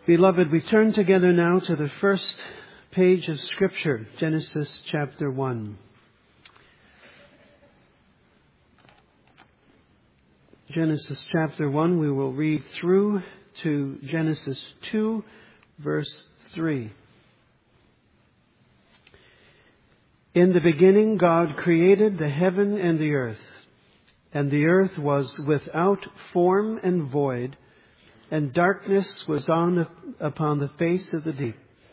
Beloved, we turn together now to the first page of Scripture, Genesis chapter 1. Genesis chapter 1, we will read through to Genesis 2, verse 3. In the beginning, God created the heaven and the earth was without form and void, and darkness was upon the face of the deep.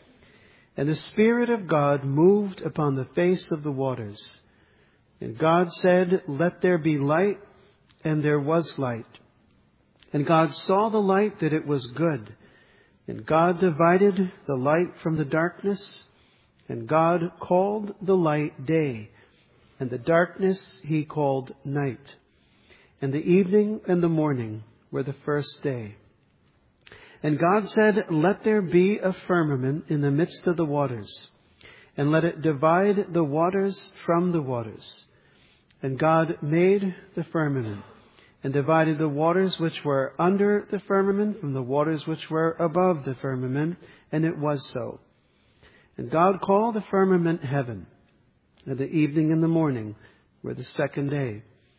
And the Spirit of God moved upon the face of the waters. And God said, "Let there be light," and there was light. And God saw the light that it was good. And God divided the light from the darkness. And God called the light day, and the darkness He called night. And the evening and the morning were the first day. And God said, "Let there be a firmament in the midst of the waters, and let it divide the waters from the waters." And God made the firmament, and divided the waters which were under the firmament from the waters which were above the firmament, and it was so. And God called the firmament heaven, and the evening and the morning were the second day.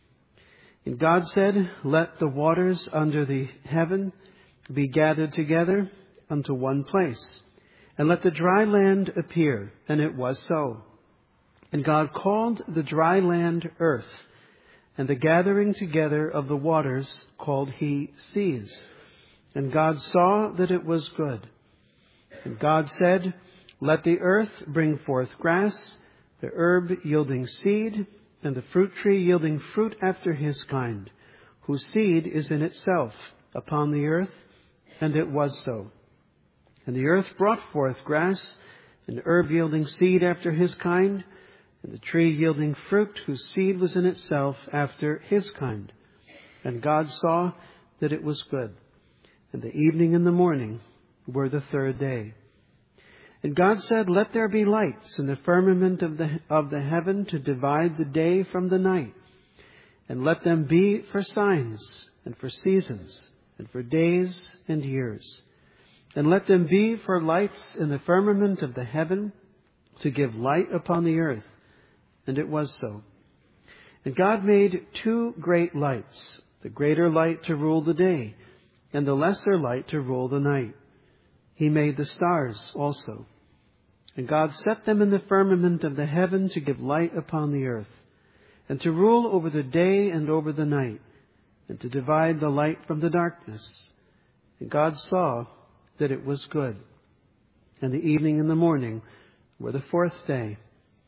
And God said, "Let the waters under the heaven be gathered together unto one place, and let the dry land appear." And it was so. And God called the dry land earth, and the gathering together of the waters called He seas. And God saw that it was good. And God said, "Let the earth bring forth grass, the herb yielding seed, and the fruit tree yielding fruit after his kind, whose seed is in itself upon the earth." And it was so. And the earth brought forth grass, and herb yielding seed after his kind, and the tree yielding fruit whose seed was in itself after his kind. And God saw that it was good. And the evening and the morning were the third day. And God said, "Let there be lights in the firmament of the heaven to divide the day from the night, and let them be for signs and for seasons, and for days and years. And let them be for lights in the firmament of the heaven, to give light upon the earth." And it was so. And God made two great lights, the greater light to rule the day, and the lesser light to rule the night. He made the stars also. And God set them in the firmament of the heaven to give light upon the earth, and to rule over the day and over the night, and to divide the light from the darkness. And God saw that it was good. And the evening and the morning were the fourth day.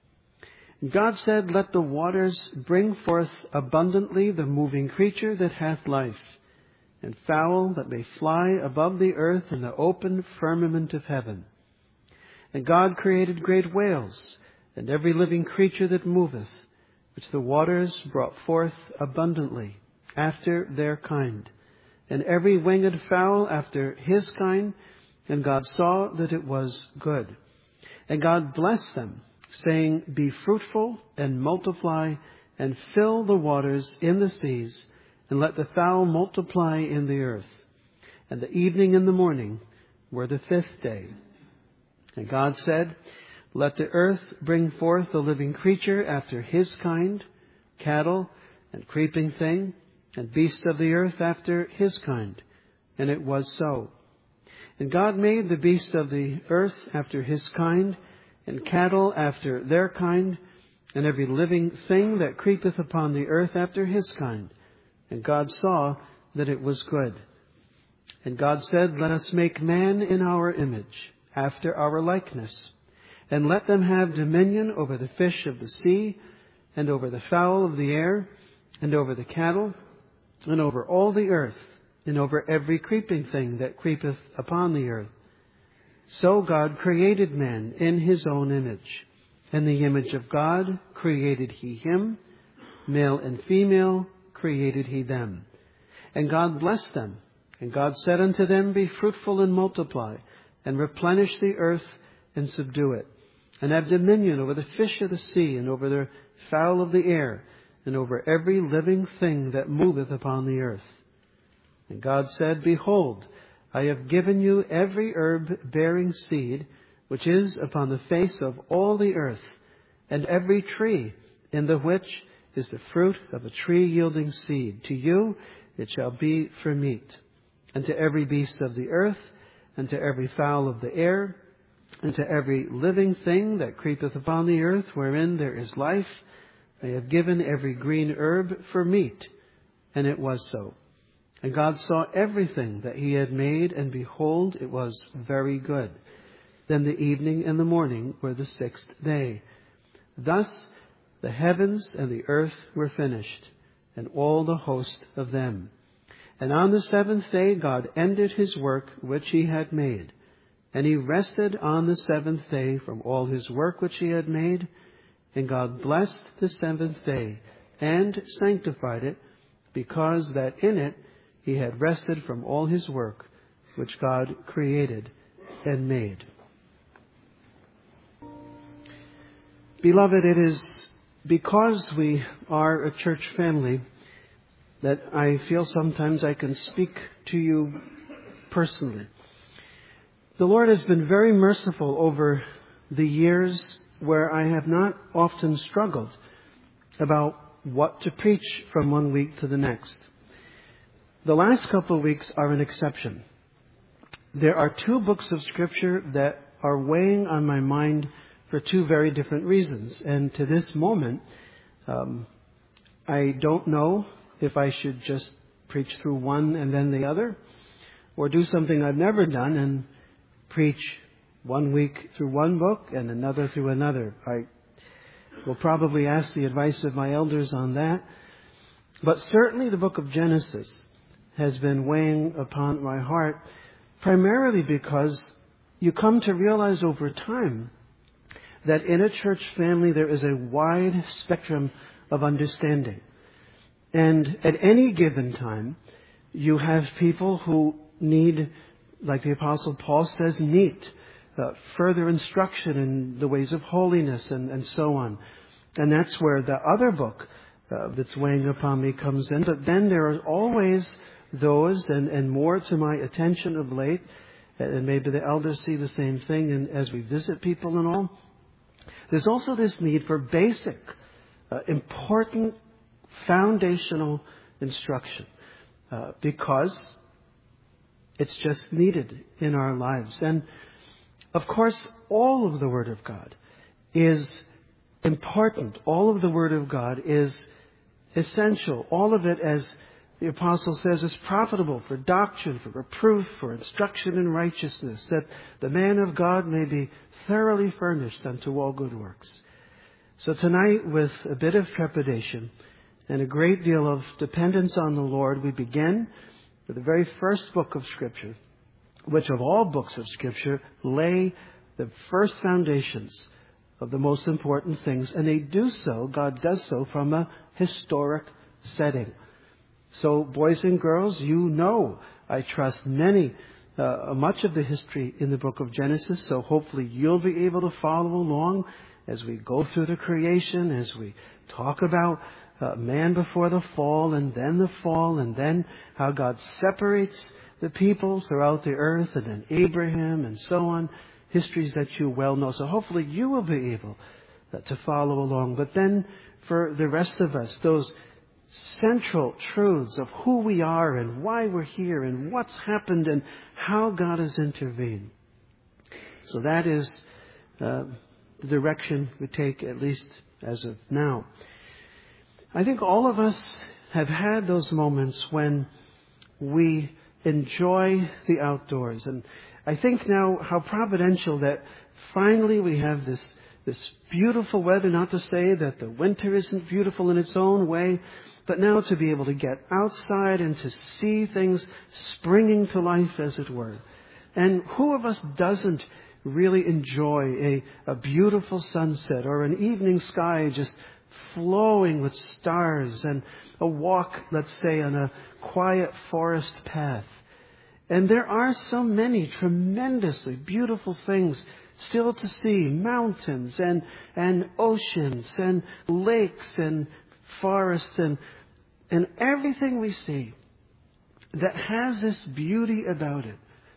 And God said, "Let the waters bring forth abundantly the moving creature that hath life, and fowl that may fly above the earth in the open firmament of heaven." And God created great whales, and every living creature that moveth, which the waters brought forth abundantly, after their kind, and every winged fowl after his kind. And God saw that it was good. And God blessed them, saying, "Be fruitful and multiply, and fill the waters in the seas, and let the fowl multiply in the earth." And the evening and the morning were the fifth day. And God said, "Let the earth bring forth a living creature after his kind, cattle and creeping thing, and beast of the earth after his kind." And it was so. And God made the beast of the earth after his kind, and cattle after their kind, and every living thing that creepeth upon the earth after his kind. And God saw that it was good. And God said, "Let us make man in our image, after our likeness, and let them have dominion over the fish of the sea, and over the fowl of the air, and over the cattle, and over all the earth, and over every creeping thing that creepeth upon the earth." So God created man in his own image. In the image of God created he him, male and female created he them. And God blessed them. And God said unto them, "Be fruitful and multiply, and replenish the earth and subdue it, and have dominion over the fish of the sea, and over the fowl of the air, and over every living thing that moveth upon the earth." And God said, "Behold, I have given you every herb bearing seed, which is upon the face of all the earth, and every tree in the which is the fruit of a tree yielding seed. To you it shall be for meat. And to every beast of the earth, and to every fowl of the air, and to every living thing that creepeth upon the earth, wherein there is life, I have given every green herb for meat. And it was so. And God saw everything that he had made, and behold, it was very good. Then the evening and the morning were the sixth day. Thus the heavens and the earth were finished, and all the host of them. And on the seventh day God ended his work which he had made. And he rested on the seventh day from all his work which he had made. And God blessed the seventh day and sanctified it, because that in it he had rested from all his work which God created and made. Beloved, it is because we are a church family that I feel sometimes I can speak to you personally. The Lord has been very merciful over the years where I have not often struggled about what to preach from one week to the next. The last couple of weeks are an exception. There are two books of Scripture that are weighing on my mind for two very different reasons. And to this moment, I don't know if I should just preach through one and then the other, or do something I've never done and preach 1 week through one book and another through another. I will probably ask the advice of my elders on that. But certainly the book of Genesis has been weighing upon my heart, primarily because you come to realize over time that in a church family there is a wide spectrum of understanding. And at any given time, you have people who need, like the Apostle Paul says, further instruction in the ways of holiness and so on. And that's where the other book that's weighing upon me comes in. But then there are always those, and more to my attention of late, and maybe the elders see the same thing and as we visit people and all, there's also this need for basic, important, foundational instruction, because it's just needed in our lives. And of course, all of the Word of God is important. All of the Word of God is essential. All of it, as the Apostle says, is profitable for doctrine, for reproof, for instruction in righteousness, that the man of God may be thoroughly furnished unto all good works. So tonight, with a bit of trepidation and a great deal of dependence on the Lord, we begin with the very first book of Scripture, which of all books of Scripture lay the first foundations of the most important things. And they do so, God does so, from a historic setting. So, boys and girls, you know, I trust much of the history in the book of Genesis. So hopefully you'll be able to follow along as we go through the creation, as we talk about man before the fall, and then how God separates the people throughout the earth, and then Abraham and so on. Histories that you well know. So hopefully you will be able to follow along. But then for the rest of us, those central truths of who we are and why we're here and what's happened and how God has intervened. So that is the direction we take, at least as of now. I think all of us have had those moments when we enjoy the outdoors. And I think now how providential that finally we have this beautiful weather. Not to say that the winter isn't beautiful in its own way, but now to be able to get outside and to see things springing to life, as it were. And who of us doesn't really enjoy a beautiful sunset or an evening sky just flowing with stars, and a walk, let's say, on a quiet forest path? And there are so many tremendously beautiful things still to see. Mountains and oceans and lakes and forests and everything we see that has this beauty about it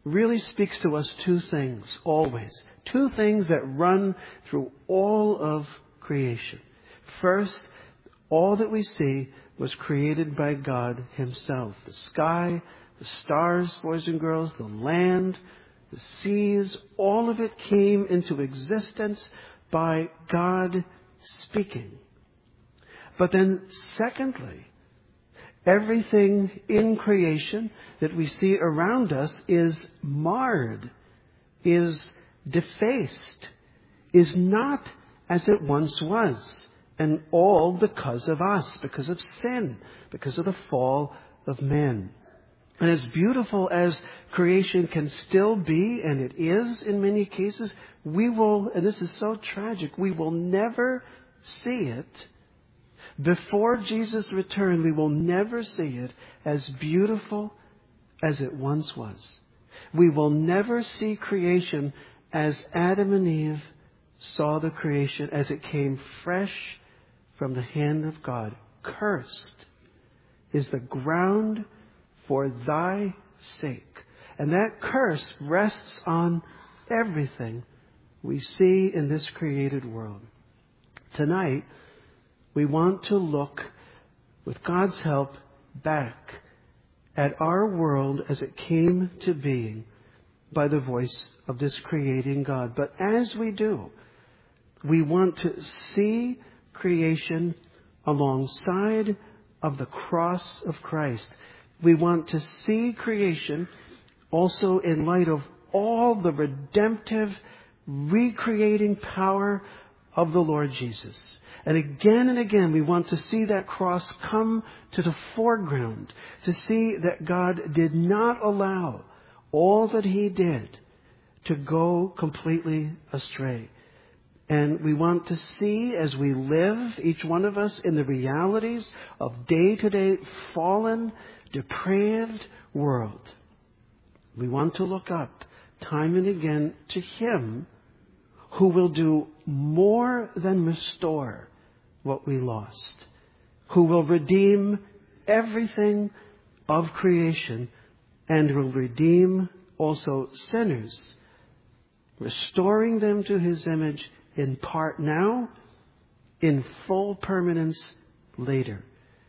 really speaks to us two things, always. Two things that run through all of creation. First, all that we see was created by God himself. The sky, the stars, boys and girls, the land, the seas, all of it came into existence by God speaking. But then secondly, everything in creation that we see around us is marred, is defaced, is not as it once was. And all because of us, because of sin, because of the fall of man. And as beautiful as creation can still be, and it is in many cases, we will, and this is so tragic, we will never see it. Before Jesus' return, we will never see it as beautiful as it once was. We will never see creation as Adam and Eve saw the creation, as it came fresh from the hand of God. Cursed is the ground for thy sake. And that curse rests on everything we see in this created world. Tonight, we want to look, with God's help, back at our world as it came to being by the voice of this creating God. But as we do, we want to see creation alongside of the cross of Christ. We want to see creation also in light of all the redemptive, recreating power of the Lord Jesus. And again, we want to see that cross come to the foreground, to see that God did not allow all that he did to go completely astray. And we want to see, as we live, each one of us, in the realities of day-to-day fallen, depraved world, we want to look up time and again to him who will do more than restore what we lost, who will redeem everything of creation and will redeem also sinners, restoring them to his image in part now, in full permanence later.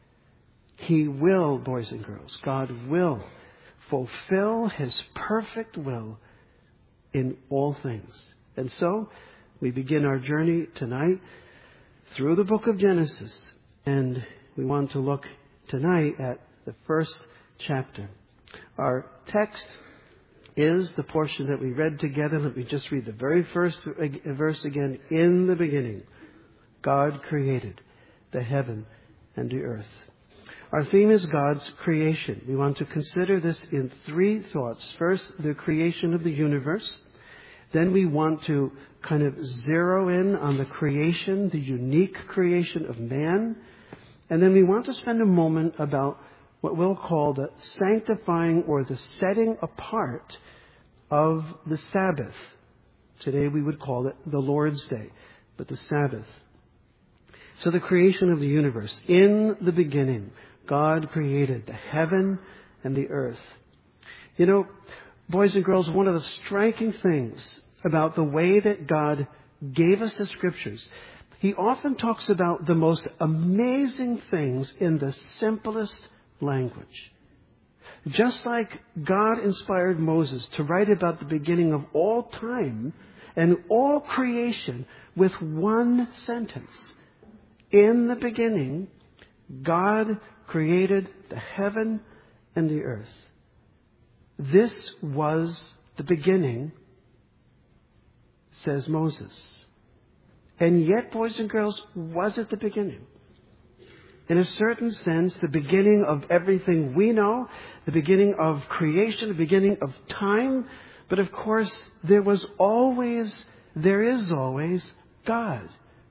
He will, boys and girls, God will fulfill his perfect will in all things. And so, we begin our journey tonight through the book of Genesis. And we want to look tonight at the first chapter. Our text is the portion that we read together. Let me just read the very first verse again. In the beginning, God created the heaven and the earth. Our theme is God's creation. We want to consider this in three thoughts. First, the creation of the universe. Then we want to kind of zero in on the creation, the unique creation of man. And then we want to spend a moment about what we'll call the sanctifying or the setting apart of the Sabbath. Today we would call it the Lord's Day, but the Sabbath. So the creation of the universe. In the beginning, God created the heaven and the earth. You know, boys and girls, one of the striking things about the way that God gave us the scriptures, he often talks about the most amazing things in the simplest language. Just like God inspired Moses to write about the beginning of all time and all creation with one sentence. In the beginning, God created the heaven and the earth. This was the beginning, says Moses. And yet, boys and girls, was it the beginning? In a certain sense, the beginning of everything we know, the beginning of creation, the beginning of time. But of course, there is always God.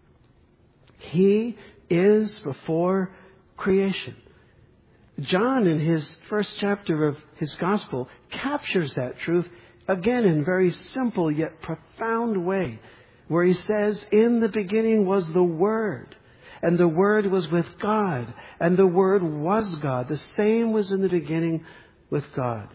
He is before creation. John, in his first chapter of his gospel, captures that truth again in a very simple yet profound way, where he says, in the beginning was the Word, and the Word was with God, and the Word was God. The same was in the beginning with God.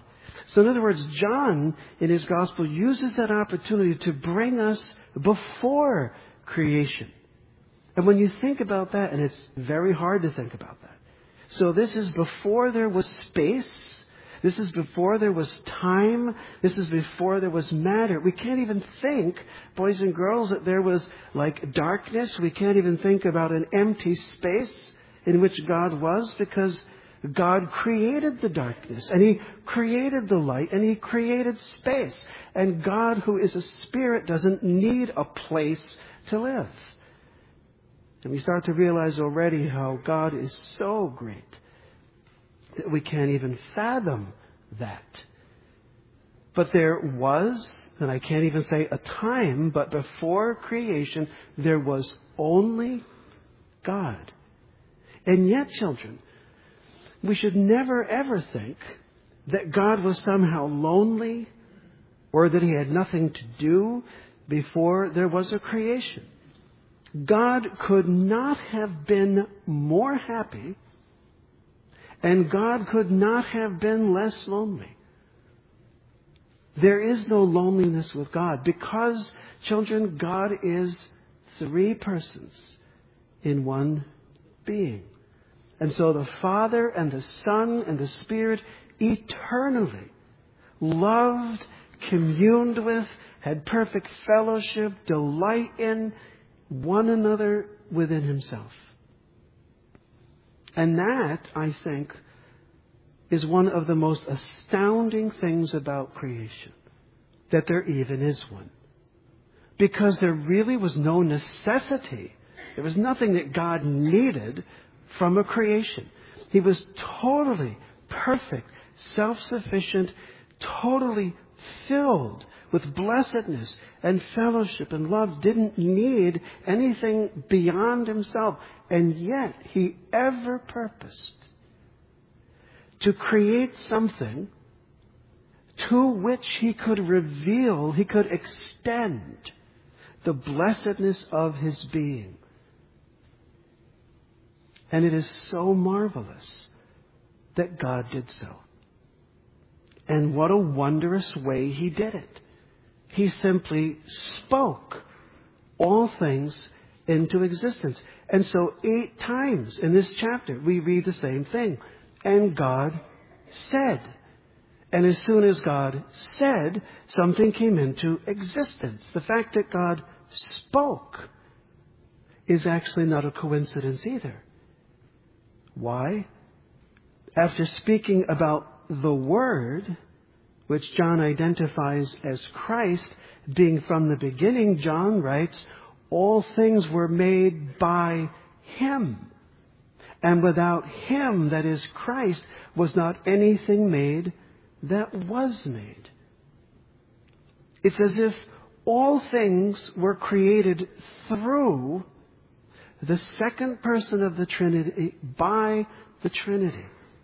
So in other words, John in his gospel uses that opportunity to bring us before creation. And when you think about that, and it's very hard to think about that. So this is before there was space. This is before there was time. This is before there was matter. We can't even think, boys and girls, that there was like darkness. We can't even think about an empty space in which God was, because God created the darkness, and He created the light, and He created space. And God, who is a spirit, doesn't need a place to live. And we start to realize already how God is so great that we can't even fathom that. But there was, and I can't even say a time, but before creation, there was only God. And yet, children, we should never ever think that God was somehow lonely or that He had nothing to do before there was a creation. God could not have been more happy, and God could not have been less lonely. There is no loneliness with God because, children, God is three persons in one being. And so the Father and the Son and the Spirit eternally loved, communed with, had perfect fellowship, delight in one another within Himself. And that, I think, is one of the most astounding things about creation, that there even is one. Because there really was no necessity. There was nothing that God needed from a creation. He was totally perfect, self-sufficient, totally filled with blessedness and fellowship and love, didn't need anything beyond Himself. And yet He ever purposed to create something to which He could reveal, He could extend the blessedness of His being. And it is so marvelous that God did so. And what a wondrous way He did it. He simply spoke all things into existence. And so 8 times in this chapter we read the same thing. And God said. And as soon as God said, something came into existence. The fact that God spoke is actually not a coincidence either. Why? After speaking about the Word, which John identifies as Christ, being from the beginning, John writes, all things were made by Him. And without Him, that is Christ, was not anything made that was made. It's as if all things were created through the second person of the Trinity, by the Trinity.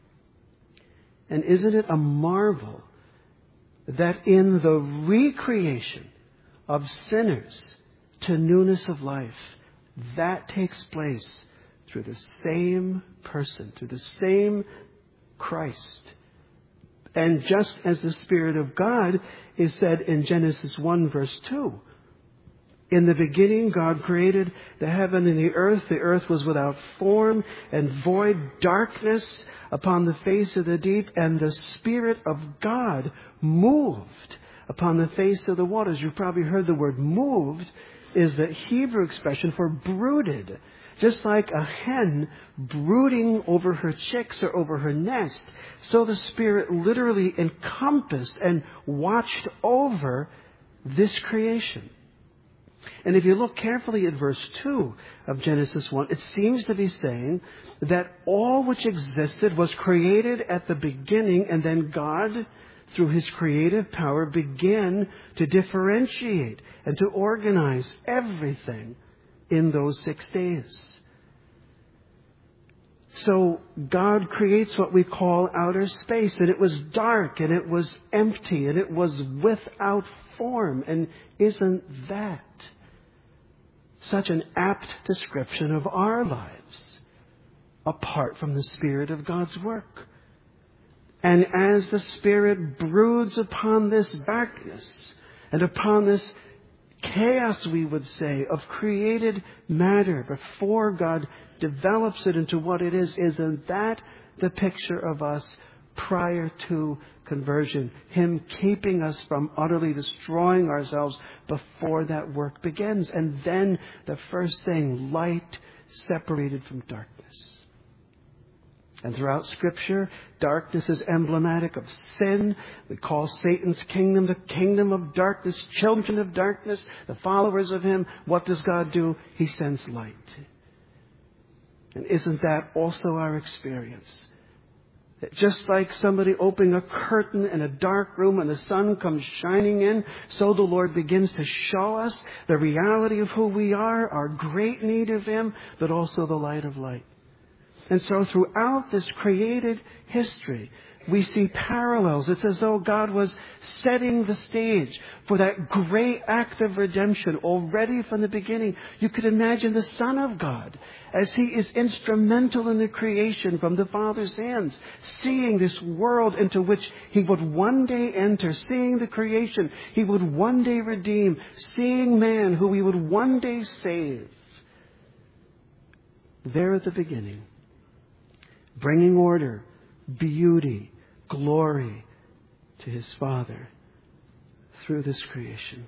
And isn't it a marvel that in the recreation of sinners to newness of life, that takes place through the same person, through the same Christ. And just as the Spirit of God is said in Genesis 1 verse 2, in the beginning God created the heaven and the earth was without form and void, darkness upon the face of the deep, and the Spirit of God moved upon the face of the waters. You've probably heard the word moved is the Hebrew expression for brooded. Just like a hen brooding over her chicks or over her nest, so the Spirit literally encompassed and watched over this creation. And if you look carefully at verse 2 of Genesis 1, it seems to be saying that all which existed was created at the beginning, and then God, through His creative power, began to differentiate and to organize everything in those 6 days. So God creates what we call outer space, and it was dark, and it was empty, and it was without form. And isn't that such an apt description of our lives apart from the Spirit of God's work? And as the Spirit broods upon this darkness and upon this chaos, we would say, of created matter before God develops it into what it is, isn't that the picture of us prior to conversion? Him keeping us from utterly destroying ourselves before that work begins. And then the first thing, light separated from darkness. And throughout Scripture, darkness is emblematic of sin. We call Satan's kingdom the kingdom of darkness, children of darkness, the followers of him. What does God do? He sends light. And isn't that also our experience? That just like somebody opening a curtain in a dark room and the sun comes shining in, so the Lord begins to show us the reality of who we are, our great need of him, but also the light of light. And so throughout this created history, we see parallels. It's as though God was setting the stage for that great act of redemption already from the beginning. You could imagine the Son of God as he is instrumental in the creation from the Father's hands, seeing this world into which he would one day enter, seeing the creation he would one day redeem, seeing man who he would one day save. There at the beginning, bringing order, beauty, glory to his Father through this creation.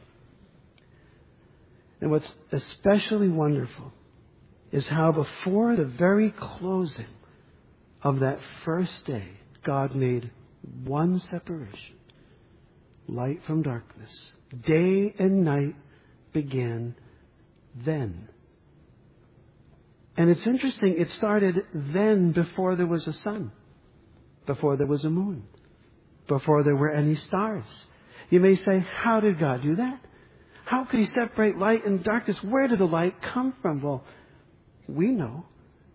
And what's especially wonderful is how before the very closing of that first day, God made one separation, light from darkness. Day and night began then. And it's interesting, it started then before there was a sun, before there was a moon, before there were any stars. You may say, how did God do that? How could he separate light and darkness? Where did the light come from? Well, we know.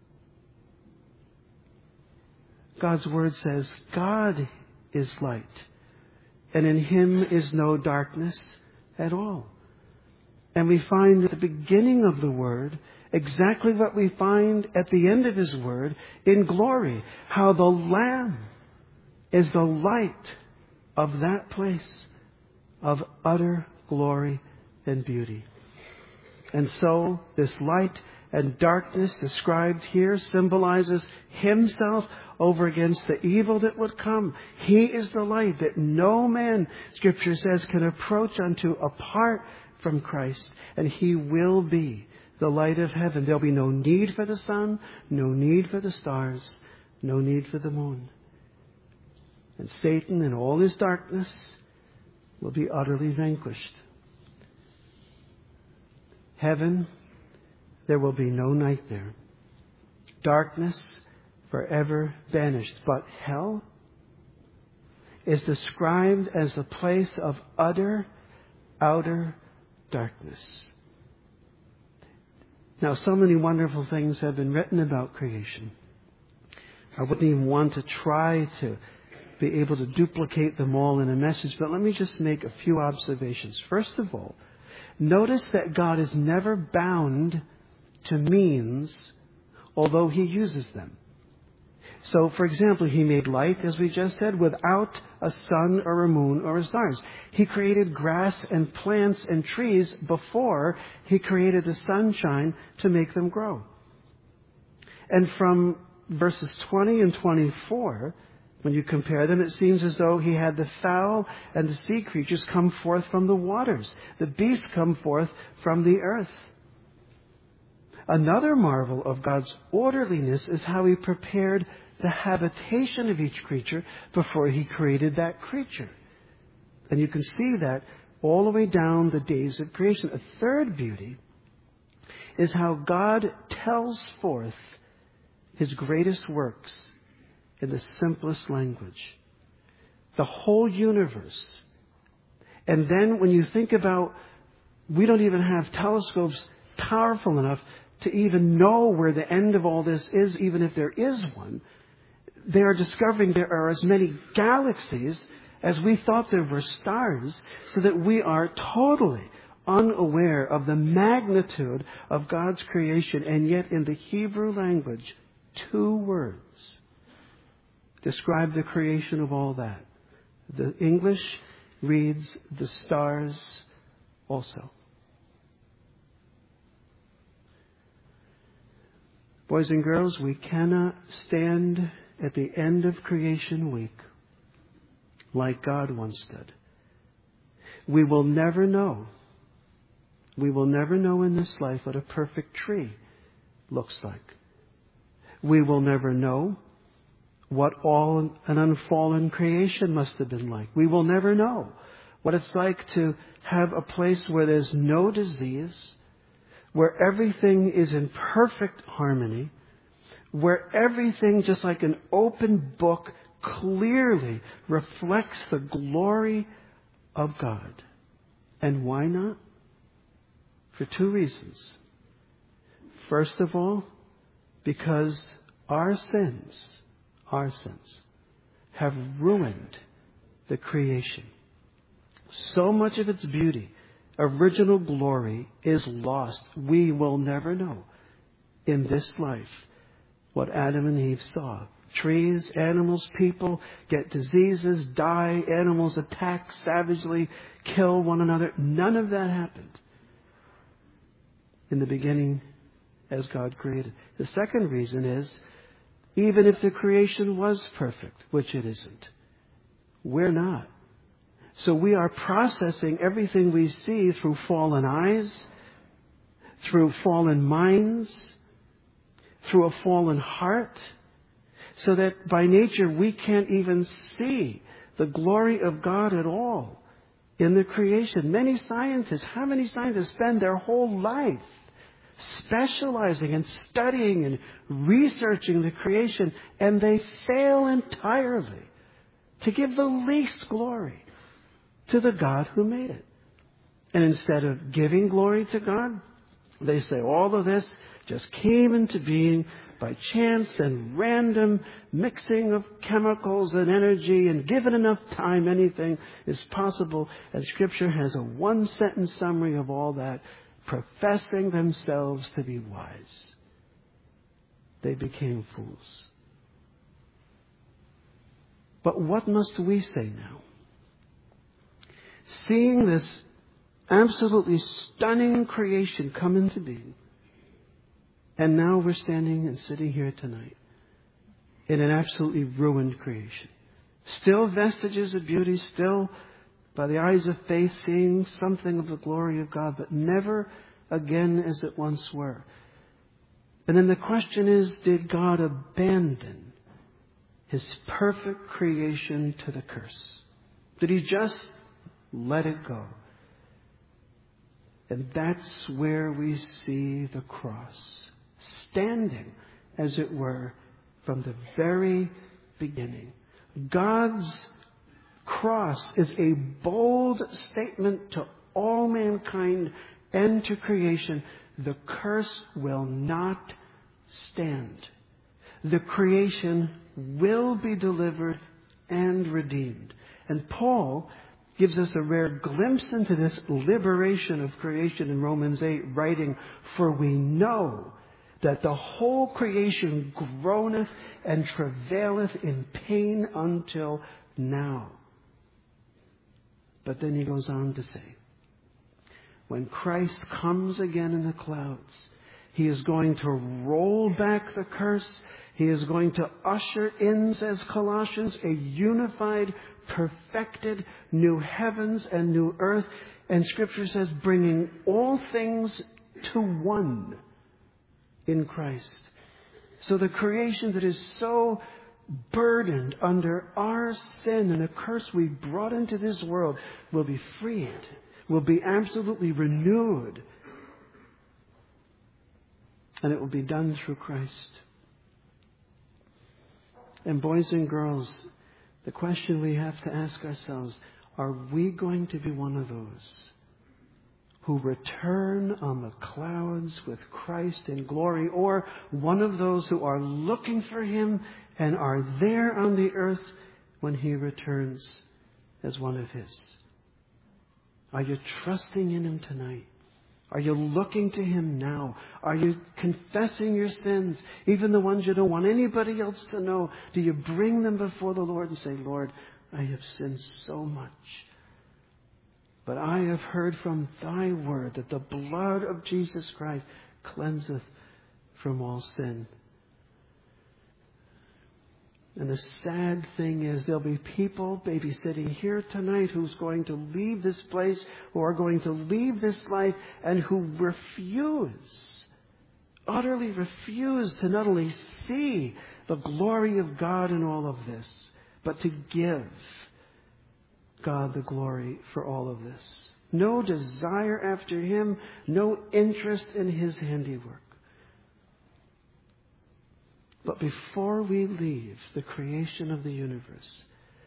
God's Word says, God is light, and in him is no darkness at all. And we find at the beginning of the Word exactly what we find at the end of his Word in glory. How the Lamb is the light of that place of utter glory and beauty. And so this light and darkness described here symbolizes himself over against the evil that would come. He is the light that no man, Scripture says, can approach unto apart from Christ. And he will be the light of heaven. There'll be no need for the sun, no need for the stars, no need for the moon. And Satan and all his darkness will be utterly vanquished. Heaven, there will be no night there. Darkness forever banished. But hell is described as the place of utter, outer darkness. Now, so many wonderful things have been written about creation. I wouldn't even want to try to be able to duplicate them all in a message, but let me just make a few observations. First of all, notice that God is never bound to means, although he uses them. So, for example, he made light, as we just said, without a sun or a moon or a stars. He created grass and plants and trees before he created the sunshine to make them grow. And from verses 20 and 24, when you compare them, it seems as though he had the fowl and the sea creatures come forth from the waters. The beasts come forth from the earth. Another marvel of God's orderliness is how he prepared the habitation of each creature before he created that creature. And you can see that all the way down the days of creation. A third beauty is how God tells forth his greatest works in the simplest language. The whole universe. And then when you think about, we don't even have telescopes powerful enough to even know where the end of all this is, even if there is one. They are discovering there are as many galaxies as we thought there were stars, so that we are totally unaware of the magnitude of God's creation. And yet in the Hebrew language, 2 words describe the creation of all that. The English reads the stars also. Boys and girls, we cannot stand at the end of creation week like God once did. We will never know. We will never know in this life what a perfect tree looks like. We will never know what all an unfallen creation must have been like. We will never know what it's like to have a place where there's no disease, where everything is in perfect harmony, where everything, just like an open book, clearly reflects the glory of God. And why not? For two reasons. First of all, because our sins have ruined the creation. So much of its beauty, original glory, is lost. We will never know in this life what Adam and Eve saw. Trees, animals, people get diseases, die, animals attack savagely, kill one another. None of that happened in the beginning as God created. The second reason is, even if the creation was perfect, which it isn't, we're not. So we are processing everything we see through fallen eyes, through fallen minds, through a fallen heart, so that by nature we can't even see the glory of God at all in the creation. How many scientists spend their whole life specializing and studying and researching the creation, and they fail entirely to give the least glory to the God who made it. And instead of giving glory to God, they say all of this just came into being by chance and random mixing of chemicals and energy, and given enough time, anything is possible. And Scripture has a one-sentence summary of all that, professing themselves to be wise. They became fools. But what must we say now? Seeing this absolutely stunning creation come into being, and now we're standing and sitting here tonight in an absolutely ruined creation. Still vestiges of beauty, still by the eyes of faith seeing something of the glory of God, but never again as it once were. And then the question is, did God abandon His perfect creation to the curse? Did He just let it go? And that's where we see the cross, standing, as it were, from the very beginning. God's cross is a bold statement to all mankind and to creation. The curse will not stand. The creation will be delivered and redeemed. And Paul gives us a rare glimpse into this liberation of creation in Romans 8, writing, "For we know that the whole creation groaneth and travaileth in pain until now." But then he goes on to say, when Christ comes again in the clouds, He is going to roll back the curse. He is going to usher in, says Colossians, a unified, perfected new heavens and new earth. And Scripture says, bringing all things to one in Christ. So the creation that is so burdened under our sin and the curse we brought into this world will be freed, will be absolutely renewed. And it will be done through Christ. And boys and girls, the question we have to ask ourselves, are we going to be one of those who return on the clouds with Christ in glory, or one of those who are looking for Him and are there on the earth when He returns as one of His? Are you trusting in Him tonight? Are you looking to Him now? Are you confessing your sins, even the ones you don't want anybody else to know? Do you bring them before the Lord and say, Lord, I have sinned so much, but I have heard from Thy word that the blood of Jesus Christ cleanseth from all sin. And the sad thing is there'll be people maybe sitting here tonight who's going to leave this place, who are going to leave this life, and who utterly refuse to not only see the glory of God in all of this, but to give God the glory for all of this. No desire after Him, no interest in His handiwork. But before we leave the creation of the universe,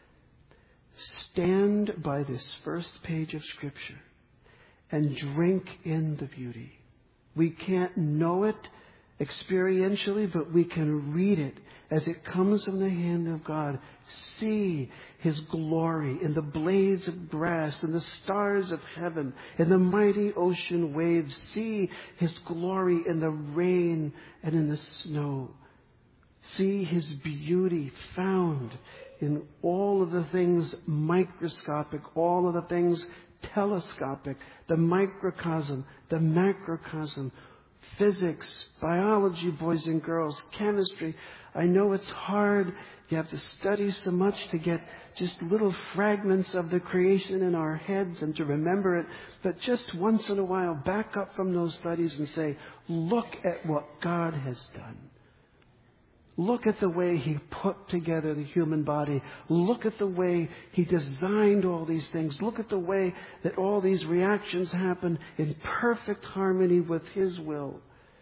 stand by this first page of Scripture and drink in the beauty. We can't know it experientially, but we can read it as it comes from the hand of God. See His glory in the blades of grass, in the stars of heaven, in the mighty ocean waves. See His glory in the rain and in the snow. See His beauty found in all of the things microscopic, all of the things telescopic, the microcosm, the macrocosm, physics, biology, boys and girls, chemistry. I know it's hard. You have to study so much to get just little fragments of the creation in our heads and to remember it. But just once in a while, back up from those studies and say, look at what God has done. Look at the way He put together the human body. Look at the way He designed all these things. Look at the way that all these reactions happen in perfect harmony with His will.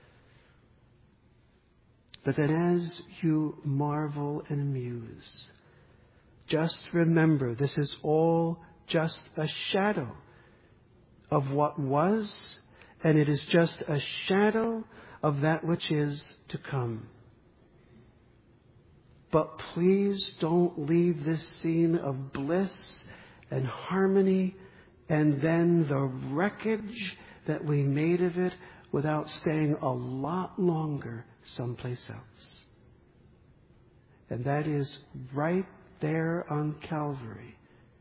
But then as you marvel and muse, just remember this is all just a shadow of what was, and it is just a shadow of that which is to come. But please don't leave this scene of bliss and harmony and then the wreckage that we made of it without staying a lot longer someplace else. And that is right there on Calvary,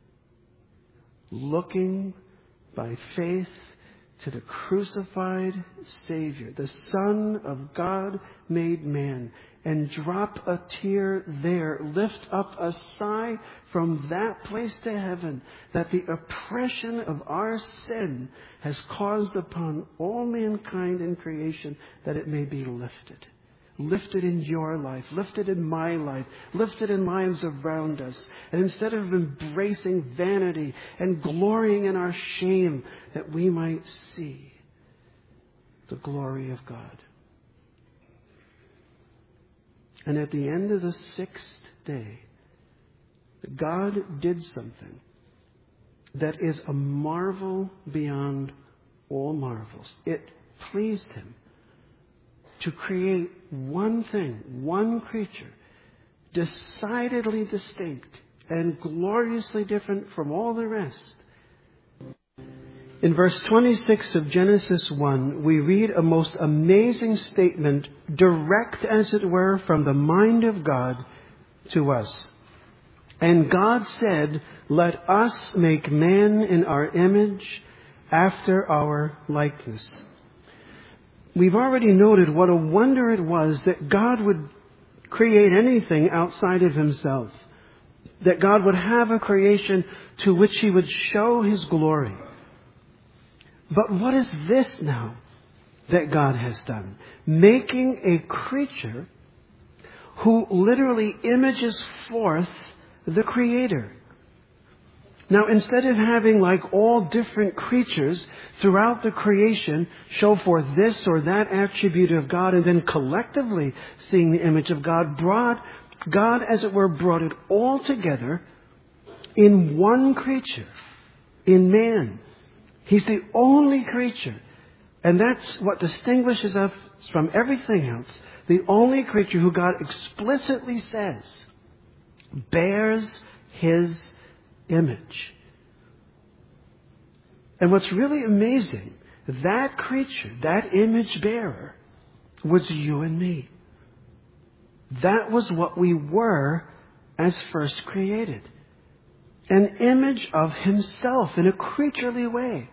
looking by faith to the crucified Savior, the Son of God made man, and drop a tear there. Lift up a sigh from that place to heaven that the oppression of our sin has caused upon all mankind in creation, that it may be lifted. Lifted in your life, lifted in my life, lifted in lives around us. And instead of embracing vanity and glorying in our shame, that we might see the glory of God. And at the end of the sixth day, God did something that is a marvel beyond all marvels. It pleased Him to create one thing, one creature, decidedly distinct and gloriously different from all the rest. In verse 26 of Genesis 1, we read a most amazing statement, direct as it were from the mind of God to us. And God said, let us make man in our image, after our likeness. We've already noted what a wonder it was that God would create anything outside of Himself. That God would have a creation to which He would show His glory. But what is this now that God has done? Making a creature who literally images forth the Creator. Now, instead of having, like all different creatures throughout the creation, show forth this or that attribute of God and then collectively seeing the image of God, God, as it were, brought it all together in one creature, in man. He's the only creature, and that's what distinguishes us from everything else. The only creature who God explicitly says bears His image. And what's really amazing That creature, that image bearer, was you and me. That was what we were as first created. An image of himself in a creaturely way.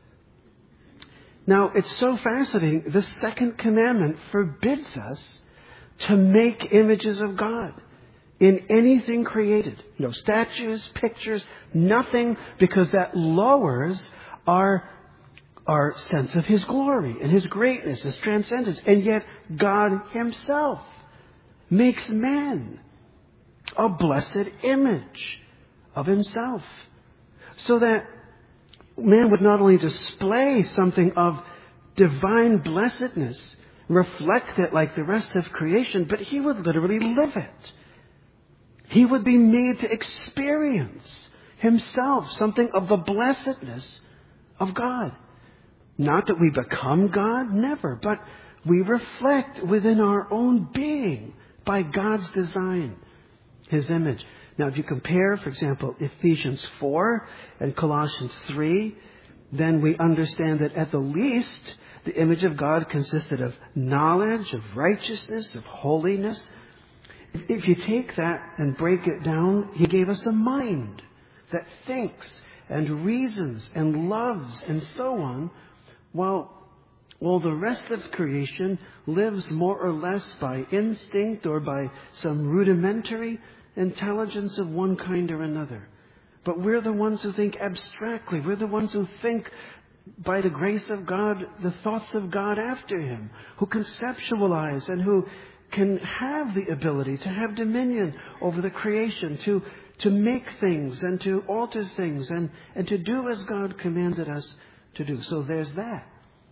Now, it's so fascinating. The second commandment forbids us to make images of God in anything created. No statues, pictures, nothing, because that lowers our sense of his glory and his greatness, his transcendence. And yet, God himself makes man a blessed image of himself, so that man would not only display something of divine blessedness, reflect it like the rest of creation, but he would literally live it. He would be made to experience himself something of the blessedness of God. Not that we become God, never, but we reflect within our own being by God's design his image. Now, if you compare, for example, Ephesians 4 and Colossians 3, then we understand that at the least, the image of God consisted of knowledge, of righteousness, of holiness. If you take that and break it down, he gave us a mind that thinks and reasons and loves and so on, while the rest of creation lives more or less by instinct or by some rudimentary intelligence of one kind or another. But we're the ones who think abstractly. We're the ones who think by the grace of God, the thoughts of God after him, who conceptualize and who can have the ability to have dominion over the creation, to make things and to alter things and to do as God commanded us to do. So there's that.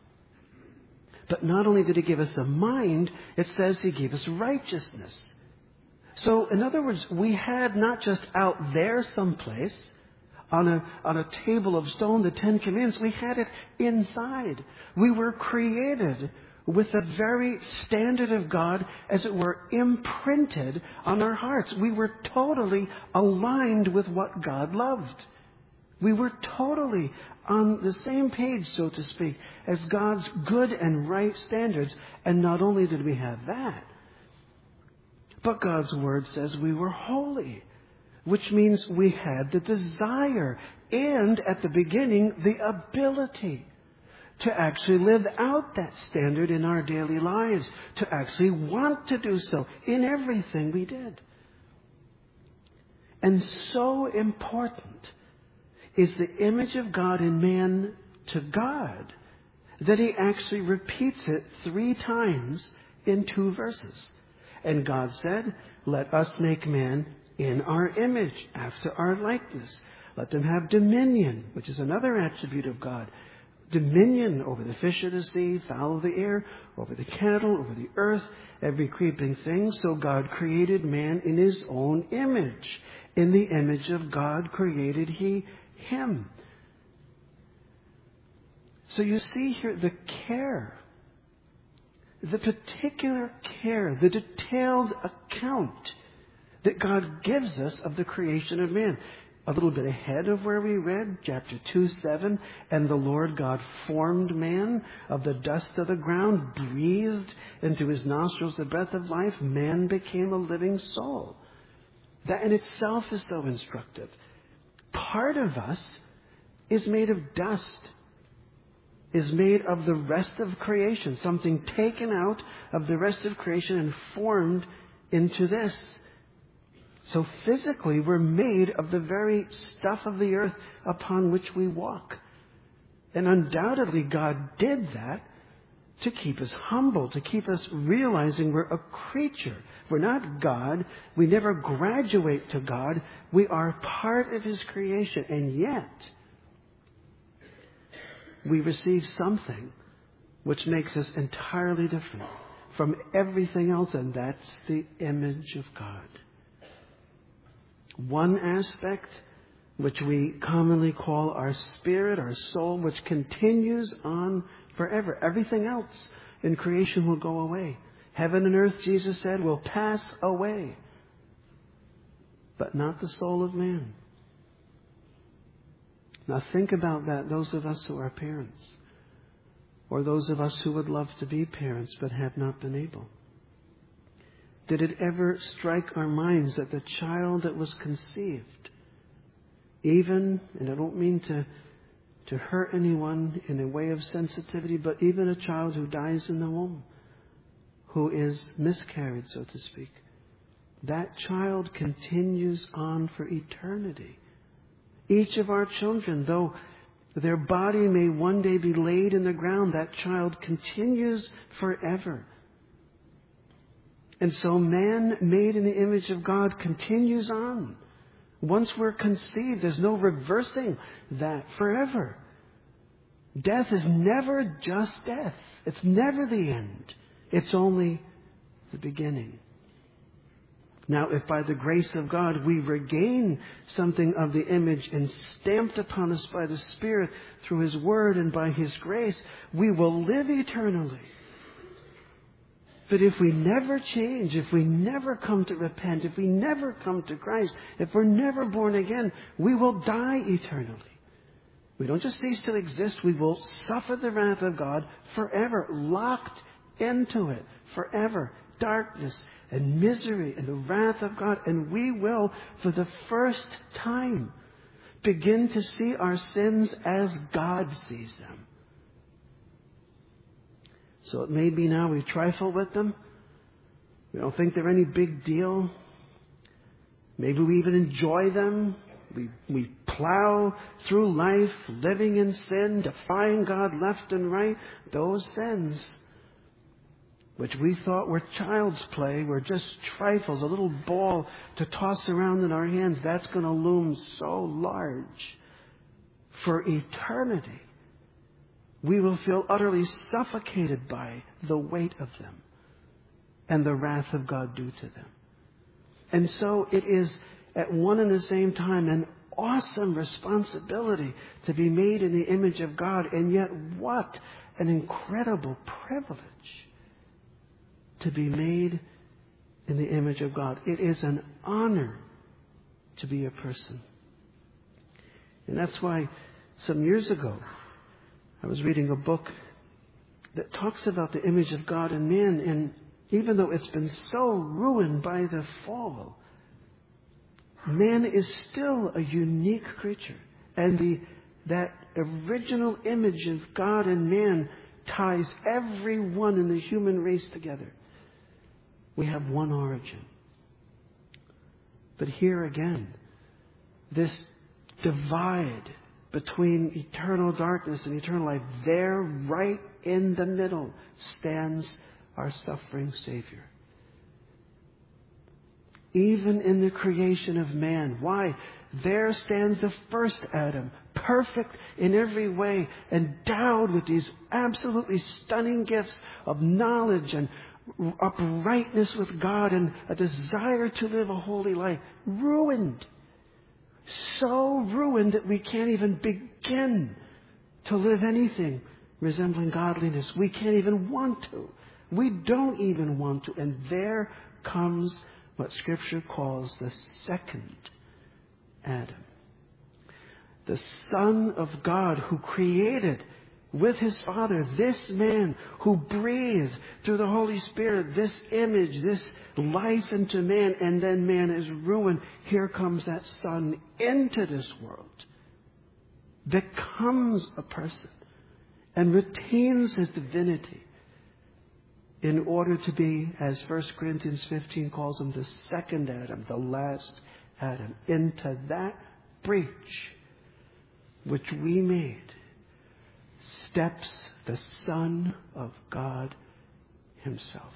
But not only did he give us a mind, it says he gave us righteousness. So, in other words, we had not just out there someplace on a table of stone the Ten Commandments, we had it inside. We were created with the very standard of God, as it were, imprinted on our hearts. We were totally aligned with what God loved. We were totally on the same page, so to speak, as God's good and right standards. And not only did we have that, but God's Word says we were holy, which means we had the desire and, at the beginning, the ability to actually live out that standard in our daily lives, to actually want to do so in everything we did. And so important is the image of God in man to God that he actually repeats it 3 times in 2 verses. And God said, "Let us make man in our image, after our likeness. Let them have dominion," which is another attribute of God. Dominion over the fish of the sea, fowl of the air, over the cattle, over the earth, every creeping thing. So God created man in his own image. In the image of God created he him. So you see here the care, the particular care, the detailed account that God gives us of the creation of man. A little bit ahead of where we read, chapter 2:7, "And the Lord God formed man of the dust of the ground, breathed into his nostrils the breath of life, man became a living soul." That in itself is so instructive. Part of us is made of dust, is made of the rest of creation, something taken out of the rest of creation and formed into this. So physically, we're made of the very stuff of the earth upon which we walk. And undoubtedly, God did that to keep us humble, to keep us realizing we're a creature. We're not God. We never graduate to God. We are part of his creation. And yet, we receive something which makes us entirely different from everything else, and that's the image of God. One aspect, which we commonly call our spirit, our soul, which continues on forever. Everything else in creation will go away. Heaven and earth, Jesus said, will pass away. But not the soul of man. Now think about that, those of us who are parents. or those of us who would love to be parents but have not been able? Did it ever strike our minds that the child that was conceived, even, and I don't mean to hurt anyone in a way of sensitivity, but even a child who dies in the womb, who is miscarried, so to speak, that child continues on for eternity. Each of our children, though their body may one day be laid in the ground, that child continues forever. And so man made in the image of God continues on. Once we're conceived, there's no reversing that forever. Death is never just death. It's never the end. It's only the beginning. Now, if by the grace of God we regain something of the image and stamped upon us by the Spirit through His Word and by His grace, we will live eternally. But if we never change, if we never come to repent, if we never come to Christ, if we're never born again, we will die eternally. We don't just cease to exist, we will suffer the wrath of God forever, locked into it forever. Darkness and misery and the wrath of God. And we will, for the first time, begin to see our sins as God sees them. So it may be now we trifle with them. We don't think they're any big deal. Maybe we even enjoy them. We plow through life living in sin, defying God left and right. Those sins, which we thought were child's play, were just trifles, a little ball to toss around in our hands. That's going to loom so large for eternity. We will feel utterly suffocated by the weight of them and the wrath of God due to them. And so it is at one and the same time an awesome responsibility to be made in the image of God, and yet what an incredible privilege to be made in the image of God. It is an honor to be a person. And that's why some years ago I was reading a book that talks about the image of God in man, and even though it's been so ruined by the fall, man is still a unique creature. And that original image of God and man ties everyone in the human race together. We have one origin. But here again, this divide between eternal darkness and eternal life, there right in the middle stands our suffering Savior. Even in the creation of man, why? There stands the first Adam, perfect in every way, endowed with these absolutely stunning gifts of knowledge and uprightness with God and a desire to live a holy life. Ruined. So ruined that we can't even begin to live anything resembling godliness. We can't even want to. We don't even want to. And there comes what Scripture calls the second Adam. The Son of God who created with His Father this man, who breathed through the Holy Spirit this image, this life into man, and then man is ruined. Here comes that Son into this world, becomes a person, and retains His divinity in order to be, as 1 Corinthians 15 calls Him, the second Adam, the last Adam. Into that breach which we made steps the Son of God Himself.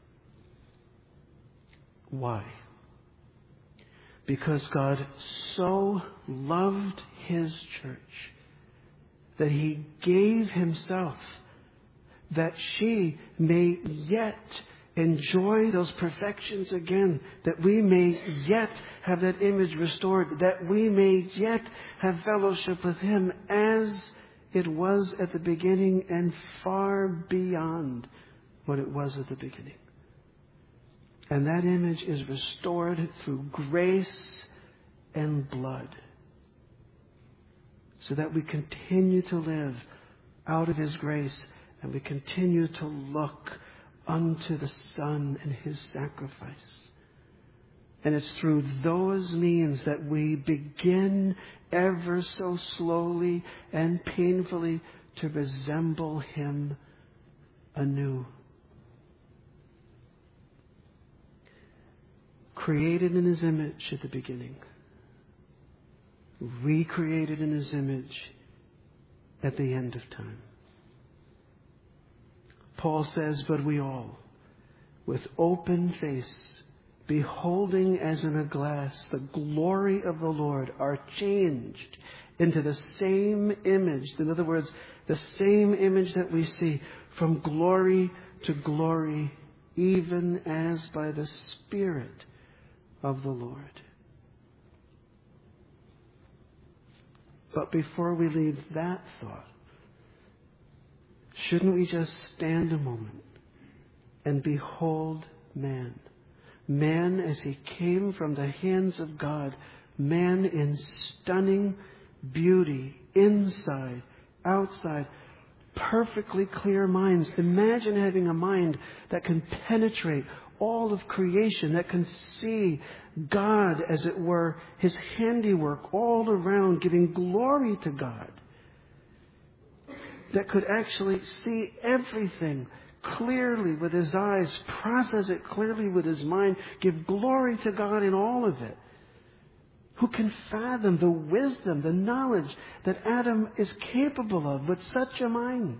Why? Because God so loved His church that He gave Himself, that she may yet enjoy those perfections again, that we may yet have that image restored, that we may yet have fellowship with Him as it was at the beginning and far beyond what it was at the beginning. And that image is restored through grace and blood, so that we continue to live out of His grace And we continue to look unto the Son and His sacrifice. And it's through those means that we begin ever so slowly and painfully to resemble Him anew. Created in His image at the beginning. Recreated in His image at the end of time. Paul says, but we all, with open face, beholding as in a glass the glory of the Lord, are changed into the same image. In other words, the same image that we see from glory to glory, even as by the Spirit of the Lord. But before we leave that thought, shouldn't we just stand a moment and behold man? Man as he came from the hands of God. Man in stunning beauty, inside, outside, perfectly clear minds. Imagine having a mind that can penetrate all of creation, that can see God, as it were, His handiwork all around, giving glory to God. That could actually see everything clearly with his eyes, process it clearly with his mind, give glory to God in all of it. Who can fathom the wisdom, the knowledge that Adam is capable of with such a mind?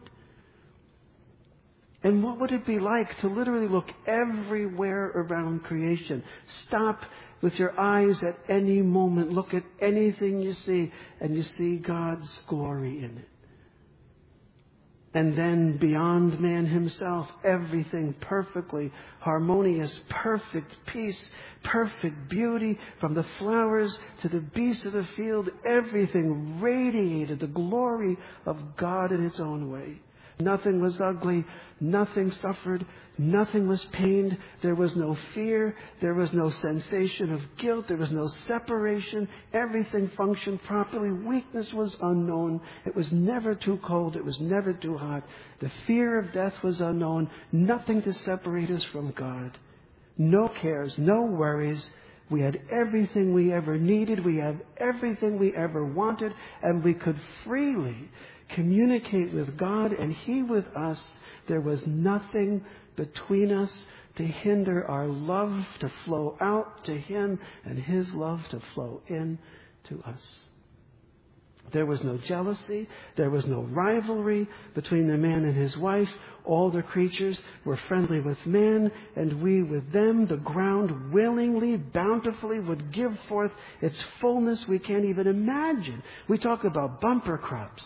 And what would it be like to literally look everywhere around creation? Stop with your eyes at any moment, look at anything you see, and you see God's glory in it. And then beyond man himself, everything perfectly harmonious, perfect peace, perfect beauty, from the flowers to the beasts of the field, everything radiated the glory of God in its own way. Nothing was ugly, nothing suffered, nothing was pained, there was no fear, there was no sensation of guilt, there was no separation, everything functioned properly, weakness was unknown, it was never too cold, it was never too hot, the fear of death was unknown, nothing to separate us from God, no cares, no worries. We had everything we ever needed, we had everything we ever wanted, and we could freely communicate with God and He with us. There was nothing between us to hinder our love to flow out to Him and His love to flow in to us. There was no jealousy. There was no rivalry between the man and his wife. All the creatures were friendly with man, and we with them. The ground willingly, bountifully would give forth its fullness we can't even imagine. We talk about bumper crops.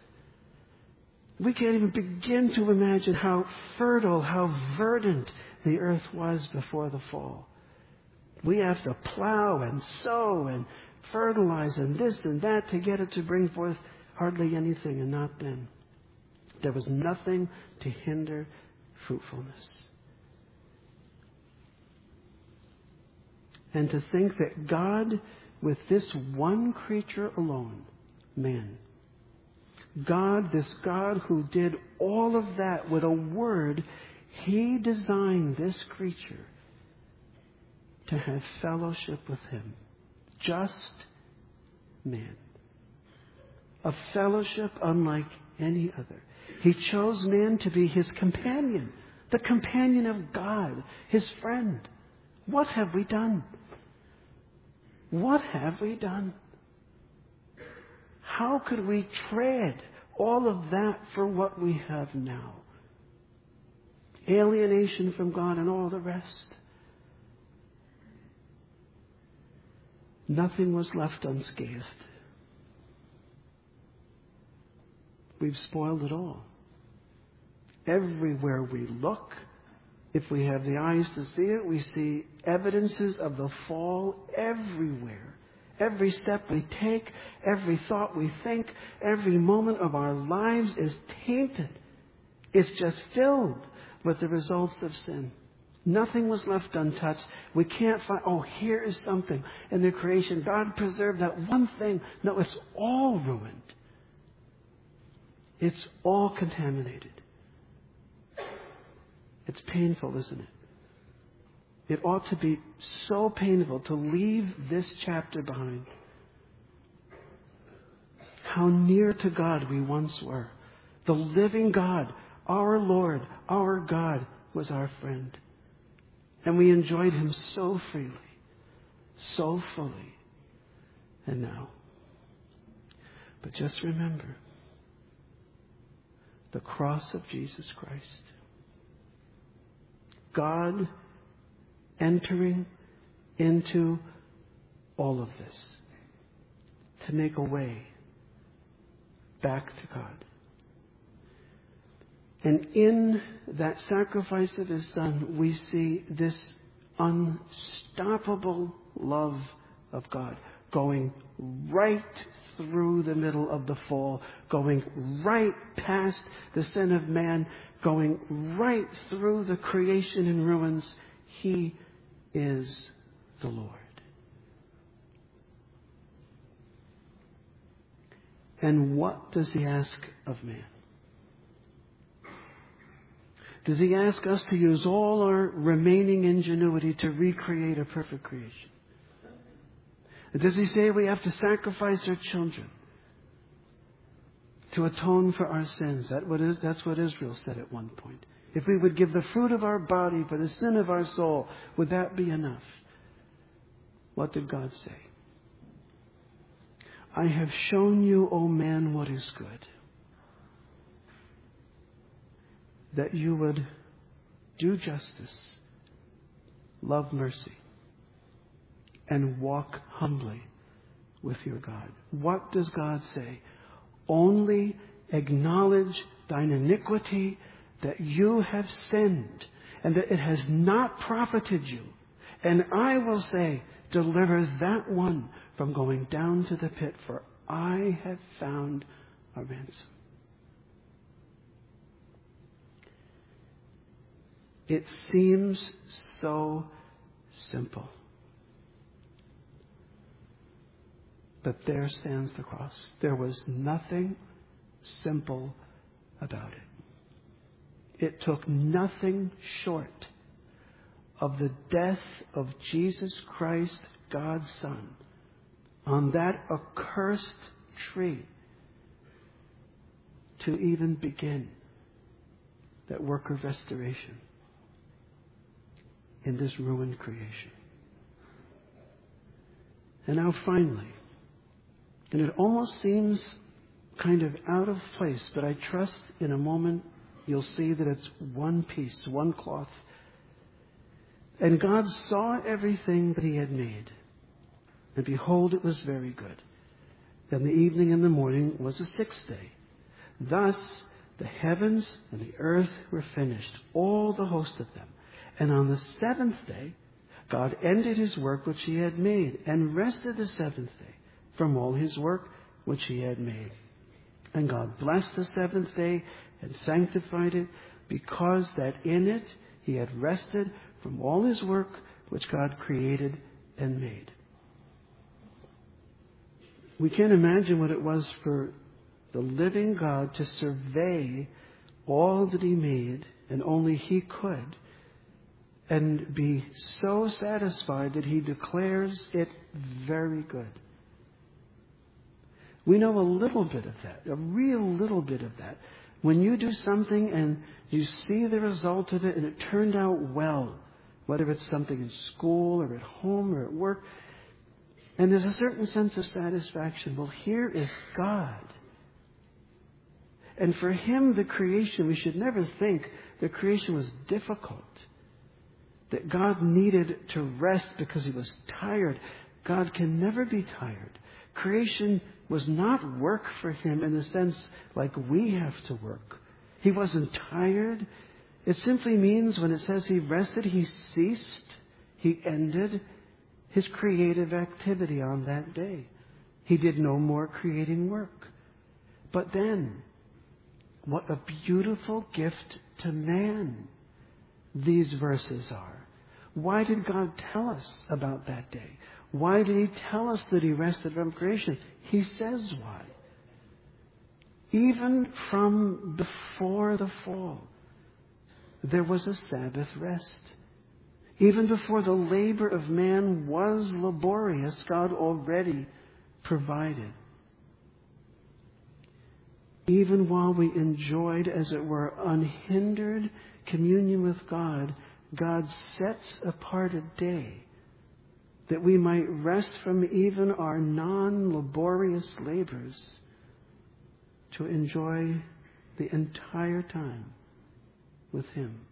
We can't even begin to imagine how fertile, how verdant the earth was before the fall. We have to plow and sow and fertilize and this and that to get it to bring forth hardly anything, and not then. There was nothing to hinder fruitfulness. And to think that God, with this one creature alone, man, God, this God who did all of that with a word, He designed this creature to have fellowship with Him. Just man. A fellowship unlike any other. He chose man to be His companion, the companion of God, His friend. What have we done? What have we done? How could we trade all of that for what we have now? Alienation from God and all the rest. Nothing was left unscathed. We've spoiled it all. Everywhere we look, if we have the eyes to see it, we see evidences of the fall everywhere. Every step we take, every thought we think, every moment of our lives is tainted. It's just filled with the results of sin. Nothing was left untouched. We can't find, here is something in the creation. God preserved that one thing. No, it's all ruined. It's all contaminated. It's painful, isn't it? It ought to be so painful to leave this chapter behind. How near to God we once were. The living God, our Lord, our God, was our friend. And we enjoyed Him so freely, so fully. And now. But just remember the cross of Jesus Christ. God entering into all of this to make a way back to God. And in that sacrifice of His Son, we see this unstoppable love of God going right through the middle of the fall, going right past the sin of man, going right through the creation in ruins. He is the Lord. And what does He ask of man? Does He ask us to use all our remaining ingenuity to recreate a perfect creation? Does He say we have to sacrifice our children to atone for our sins? That's what Israel said at one point. If we would give the fruit of our body for the sin of our soul, would that be enough? What did God say? I have shown you, O man, what is good. That you would do justice, love mercy, and walk humbly with your God. What does God say? Only acknowledge thine iniquity, that you have sinned, and that it has not profited you. And I will say, deliver that one from going down to the pit, for I have found a ransom. It seems so simple. But there stands the cross. There was nothing simple about it. It took nothing short of the death of Jesus Christ, God's Son, on that accursed tree to even begin that work of restoration in this ruined creation. And now finally, and it almost seems kind of out of place, but I trust in a moment you'll see that it's one piece, one cloth. And God saw everything that He had made, and behold, it was very good. And the evening and the morning was the sixth day. Thus the heavens and the earth were finished, all the host of them. And on the seventh day, God ended His work which He had made, and rested the seventh day from all His work which He had made. And God blessed the seventh day and sanctified it, because that in it He had rested from all His work which God created and made. We can't imagine what it was for the living God to survey all that He made, and only He could, and be so satisfied that He declares it very good. We know a little bit of that, a real little bit of that. When you do something and you see the result of it and it turned out well, whether it's something in school or at home or at work, and there's a certain sense of satisfaction. Well, here is God. And for Him, the creation, we should never think the creation was difficult, that God needed to rest because He was tired. God can never be tired. Creation was not work for Him in the sense like we have to work. He wasn't tired. It simply means when it says He rested, He ceased, He ended His creative activity on that day. He did no more creating work. But then, what a beautiful gift to man these verses are. Why did God tell us about that day? Why did He tell us that He rested from creation? He says why. Even from before the fall, there was a Sabbath rest. Even before the labor of man was laborious, God already provided. Even while we enjoyed, as it were, unhindered communion with God, God sets apart a day that we might rest from even our non-laborious labors to enjoy the entire time with Him.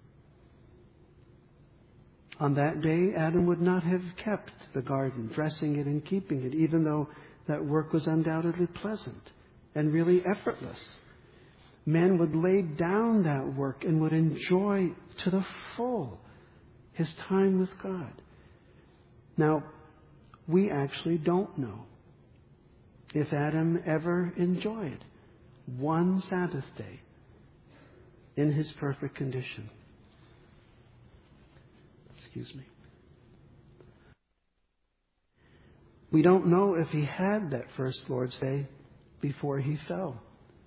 On that day, Adam would not have kept the garden, dressing it and keeping it, even though that work was undoubtedly pleasant and really effortless. Man would lay down that work and would enjoy to the full his time with God. Now, we actually don't know if Adam ever enjoyed one Sabbath day in his perfect condition. Excuse me. We don't know if he had that first Lord's Day before he fell.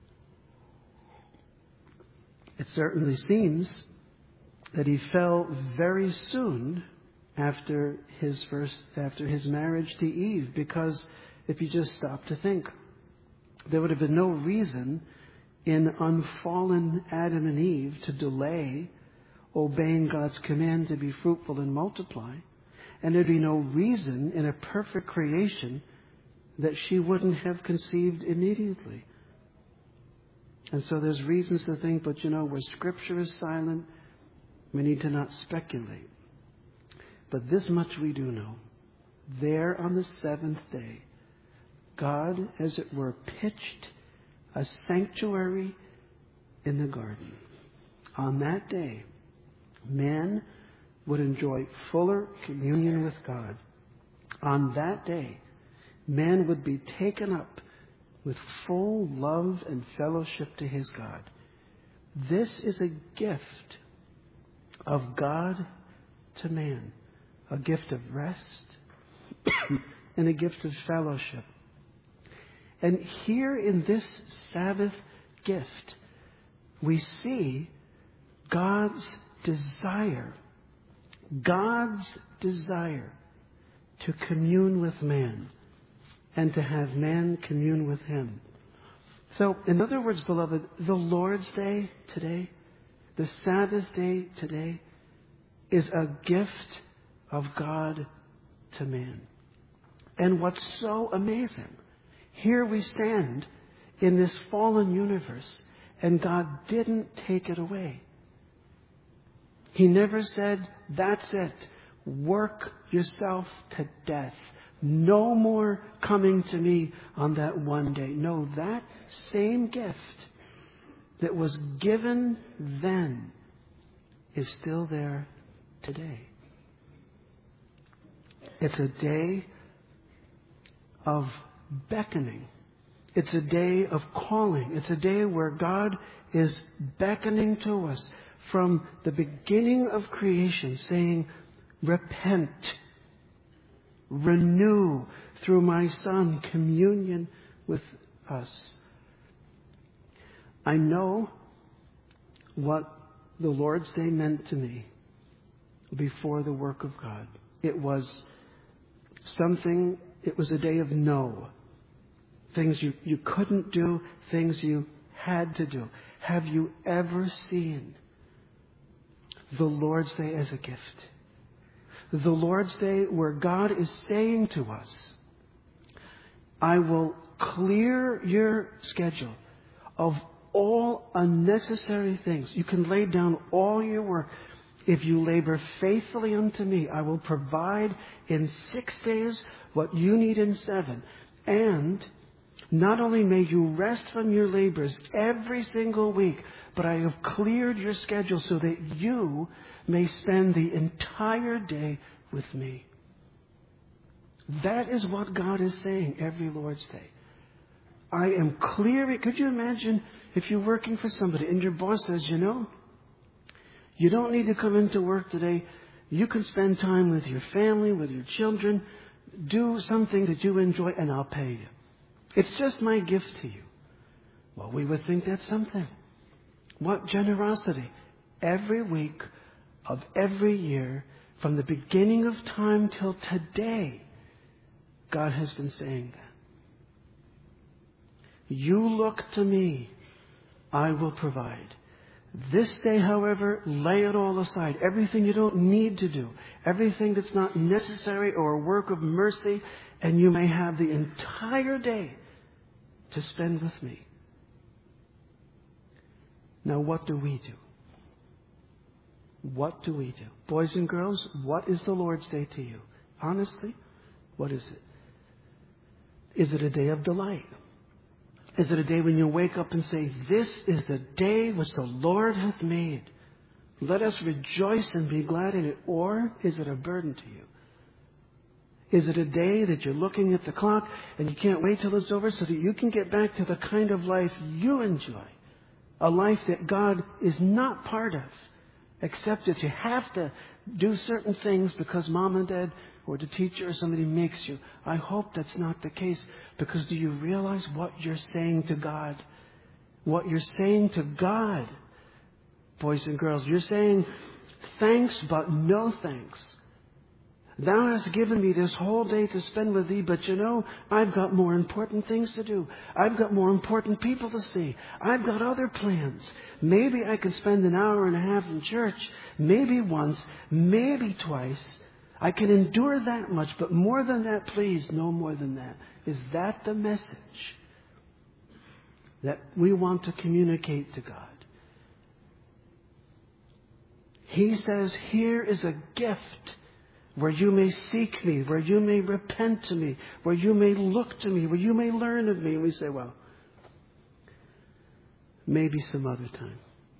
It certainly seems that he fell very soon after his marriage to Eve, because if you just stop to think, there would have been no reason in unfallen Adam and Eve to delay obeying God's command to be fruitful and multiply. And there'd be no reason in a perfect creation that she wouldn't have conceived immediately. And so there's reasons to think, but where Scripture is silent, we need to not speculate. But this much we do know. There on the seventh day, God, as it were, pitched a sanctuary in the garden. On that day, man would enjoy fuller communion with God. On that day, man would be taken up with full love and fellowship to his God. This is a gift of God to man, a gift of rest and a gift of fellowship. And here in this Sabbath gift, we see God's desire to commune with man and to have man commune with him. So, in other words, beloved, the Lord's Day today, the Sabbath day today, is a gift of God to man. And what's so amazing, here we stand in this fallen universe, and God didn't take it away. He never said, that's it, work yourself to death. No more coming to me on that one day. No, that same gift that was given then is still there today. It's a day of beckoning. It's a day of calling. It's a day where God is beckoning to us from the beginning of creation, saying, repent, renew through my Son communion with us. I know what the Lord's Day meant to me before the work of God. It was a day of no. Things you couldn't do, things you had to do. Have you ever seen the Lord's Day as a gift? The Lord's Day where God is saying to us, I will clear your schedule of all unnecessary things. You can lay down all your work. If you labor faithfully unto me, I will provide in 6 days what you need in 7. And not only may you rest from your labors every single week, but I have cleared your schedule so that you may spend the entire day with me. That is what God is saying every Lord's Day. I am clearing. Could you imagine if you're working for somebody and your boss says, you don't need to come into work today. You can spend time with your family, with your children. Do something that you enjoy and I'll pay you. It's just my gift to you. Well, we would think that's something. What generosity. every week of every year, from the beginning of time till today, God has been saying that. You look to me, I will provide. This day, however, lay it all aside. Everything you don't need to do, everything that's not necessary or a work of mercy, and you may have the entire day to spend with me. Now, what do we do? What do we do? Boys and girls, what is the Lord's Day to you? Honestly, what is it? Is it a day of delight? Is it a day when you wake up and say, this is the day which the Lord hath made. Let us rejoice and be glad in it. Or is it a burden to you? Is it a day that you're looking at the clock and you can't wait till it's over so that you can get back to the kind of life you enjoy? A life that God is not part of, except that you have to do certain things because mom and dad or the teacher or somebody makes you. I hope that's not the case, because do you realize what you're saying to God? What you're saying to God, boys and girls, you're saying, thanks but no thanks. Thou hast given me this whole day to spend with thee, but you know, I've got more important things to do. I've got more important people to see. I've got other plans. Maybe I can spend an hour and a half in church, maybe once, maybe twice. I can endure that much, but more than that, please, no more than that. Is that the message that we want to communicate to God? He says, here is a gift where you may seek me, where you may repent to me, where you may look to me, where you may learn of me. And we say, well, maybe some other time.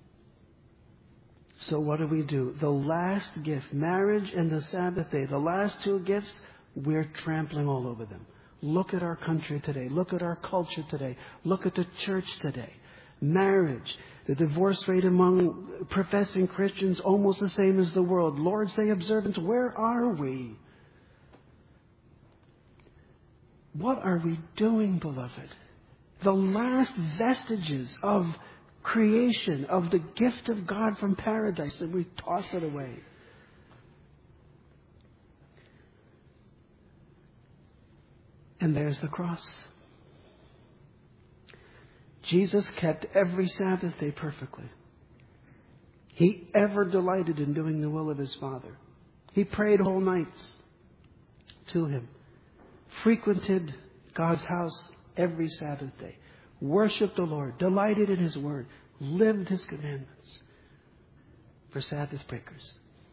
So what do? The last gift, marriage and the Sabbath day, the last two gifts, we're trampling all over them. Look at our country today. Look at our culture today. Look at the church today. Marriage, the divorce rate among professing Christians, almost the same as the world. Lord's Day observance, where are we? What are we doing, beloved? The last vestiges of creation, of the gift of God from paradise, and we toss it away. And there's the cross. Jesus kept every Sabbath day perfectly. He ever delighted in doing the will of his Father. He prayed whole nights to him, frequented God's house every Sabbath day, worshiped the Lord, delighted in his word, lived his commandments for Sabbath breakers.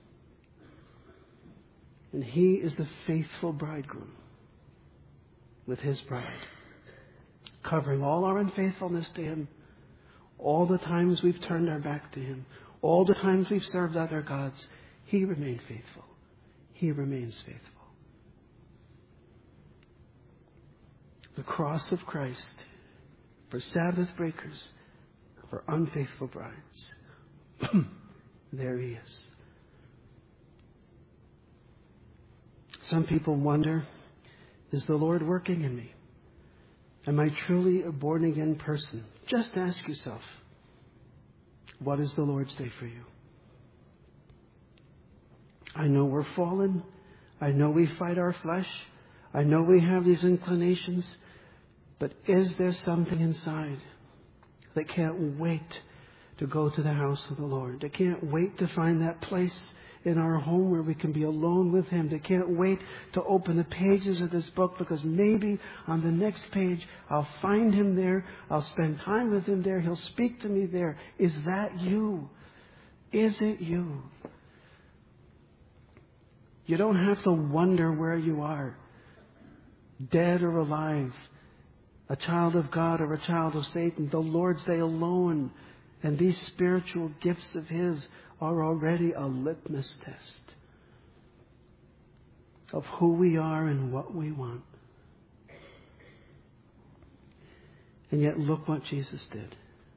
And he is the faithful bridegroom with his bride, covering all our unfaithfulness to him, all the times we've turned our back to him, all the times we've served other gods. He remained faithful. He remains faithful. The cross of Christ for Sabbath breakers, for unfaithful brides. There he is. Some people wonder, is the Lord working in me? Am I truly a born-again person? Just ask yourself, what is the Lord's Day for you? I know we're fallen. I know we fight our flesh. I know we have these inclinations. But is there something inside that can't wait to go to the house of the Lord? That can't wait to find that place in our home where we can be alone with him? That can't wait to open the pages of this book, because maybe on the next page I'll find him there. I'll spend time with him there. He'll speak to me there. Is that you? Is it you? You don't have to wonder where you are, dead or alive, a child of God or a child of Satan. The Lord's Day alone and these spiritual gifts of his are already a litmus test of who we are and what we want. And yet look what Jesus did.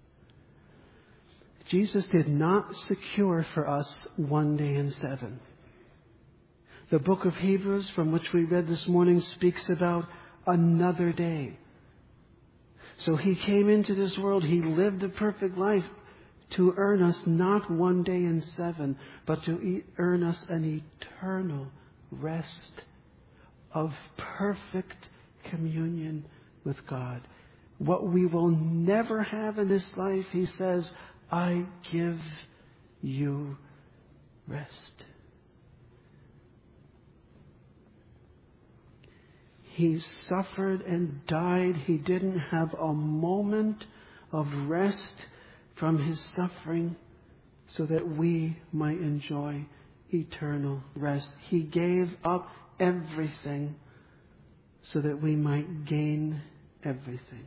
Jesus did not secure for us one day in 7. The book of Hebrews, from which we read this morning, speaks about another day. So he came into this world. He lived a perfect life. to earn us not one day in 7, but to earn us an eternal rest of perfect communion with God. What we will never have in this life, he says, I give you rest. He suffered and died. He didn't have a moment of rest from his suffering so that we might enjoy eternal rest. He gave up everything so that we might gain everything.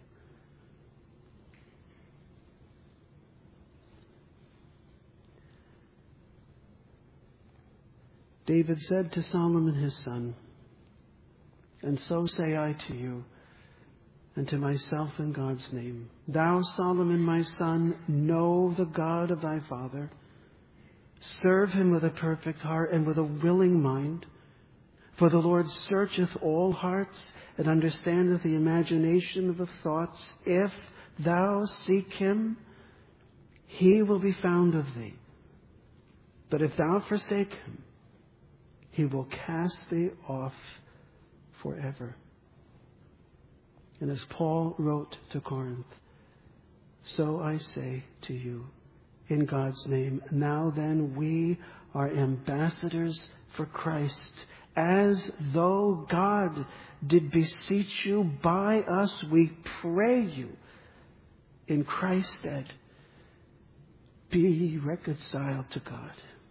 David said to Solomon his son, and so say I to you, and to myself in God's name, thou, Solomon, my son, know the God of thy father. Serve him with a perfect heart and with a willing mind. For the Lord searcheth all hearts and understandeth the imagination of the thoughts. If thou seek him, he will be found of thee. But if thou forsake him, he will cast thee off forever. And as Paul wrote to Corinth, so I say to you, in God's name, now then we are ambassadors for Christ, as though God did beseech you by us, we pray you, in Christ's stead, be ye reconciled to God.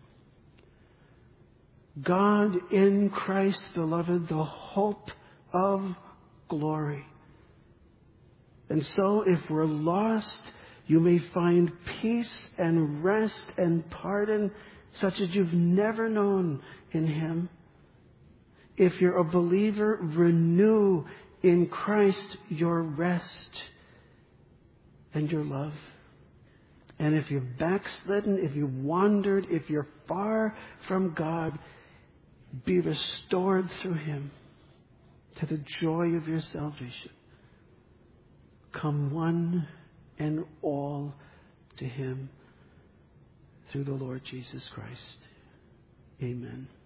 God in Christ, beloved, the hope of glory. And so if we're lost, you may find peace and rest and pardon such as you've never known in him. If you're a believer, renew in Christ your rest and your love. And if you're backslidden, if you wandered, if you're far from God, be restored through him to the joy of your salvation. Come one and all to him through the Lord Jesus Christ. Amen.